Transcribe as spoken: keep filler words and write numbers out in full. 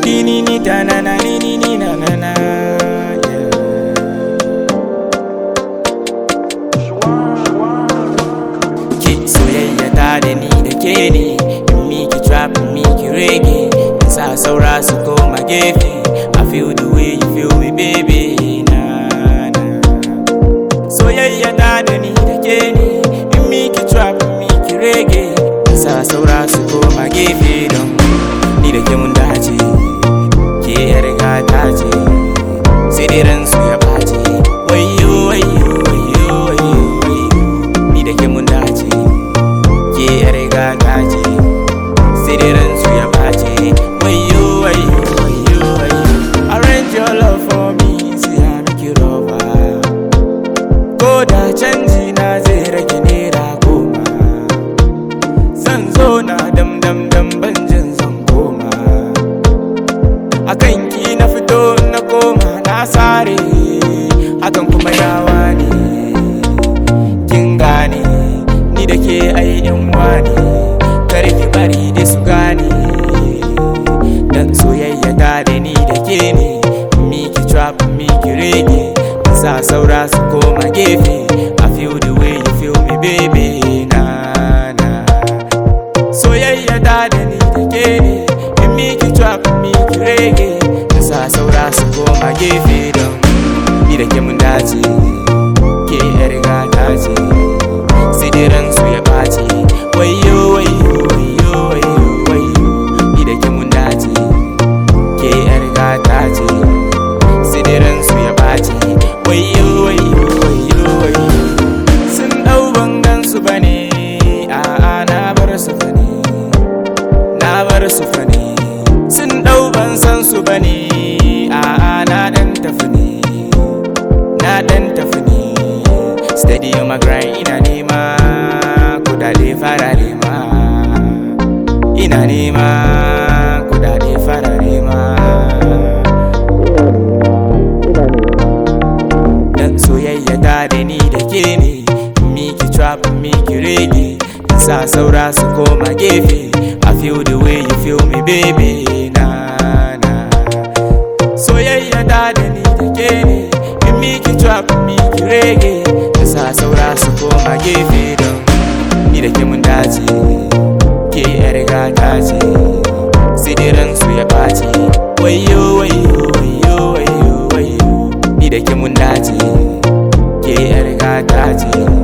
Ni ni ni ta na na ni ni ni na na na. Ke soyayya ta da ni da ke ne, in miki trap in miki reggae, in sa saura su koma gefe. I feel the way you feel me baby. Na na. Soyayya ta da ni da ke ne, in miki trap in miki reggae, in sa saura su koma gefe. Don ni da ke mun dace, ke yar gata ce, sai dai ransu ya ɓace. Wayo wayo wayo wayo wayo, ni da ke mun dace, ke yar gata ce, sai dai ransu ya ɓace. Wayo wayo wayo wayo, arrange your love for me, sai I make you lover. Ko da canji na zai rage naira goma, zan zo na dam dam dam ban jin zan koma. Akan ki na fito na koma na sare, hakan kuma yawa ne. Kin gane ni da ke ai yan wani, kar ki bari da su gane. Dan soyayya ta da ni da ke ne, miki trap miki reggae, sa saura su koma gefe. I feel the way you feel me baby. Na na. Soyayya ta da ni da ke ne, miki trap miki reggae, sa saura su koma gefe. Don ni da ke mun dace, ke yar gata ce, sai dai ransu ya ɓace. Wayo wayo wayo wayo wayo, ni da ke mun dace, ke yar gata ce, sai dai ransu ya ɓace. Wayo wayo wayo wayo, sun ɗau bangan su bane, a'a na bar su bane, na bar su bane. Sun ɗau ban san su bane, a'a na ɗan tafi ne, na ɗan tafi ne. Steady on my grind, ina nema kudade farare ma, ina nema kudade farare ma. Dan soyayya ta da ni da ke ne, miki trap miki reggae, sa saura su koma gefe. I feel the way you feel me baby. Na na. Soyayya ta da ni da ke ne, miki trap miki reggae, sa saura su koma gefe. Don ni da ke mun dace, ke yar gata ce, sai dai ransu ya ɓace. Wayo wayo wayo wayo wayo, ni da ke mun dace, ke yar gata ce.